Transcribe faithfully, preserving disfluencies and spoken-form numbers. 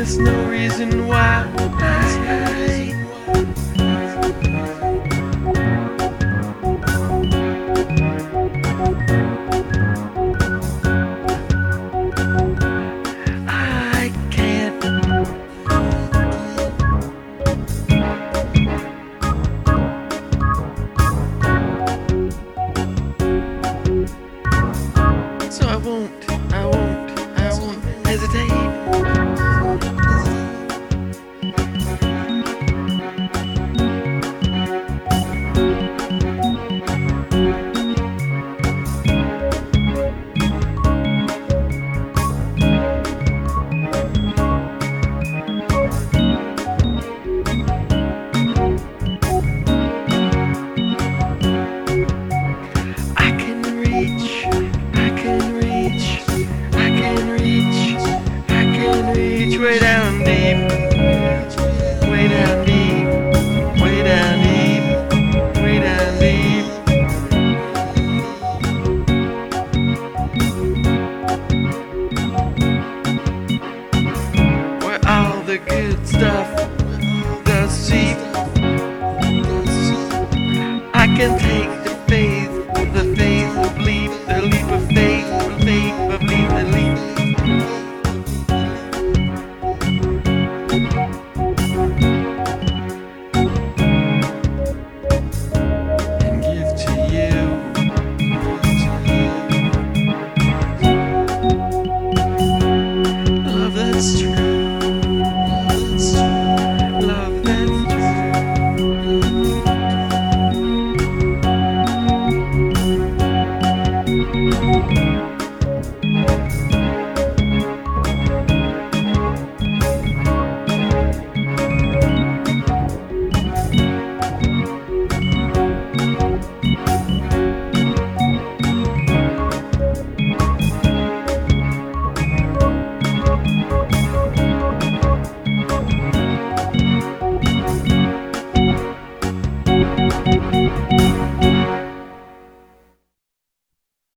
There's no reason why I, I can't. So I won't, I won't, I won't hesitate. I can reach, I can reach, I can reach, I can reach way down deep, way down deep, way down deep, way down deep. Where all the good stuff does seep. I can take the faith, the faith of leap, the leap of faith, the faith of leap, the leap. And give to you. Love that's true. Love that's true.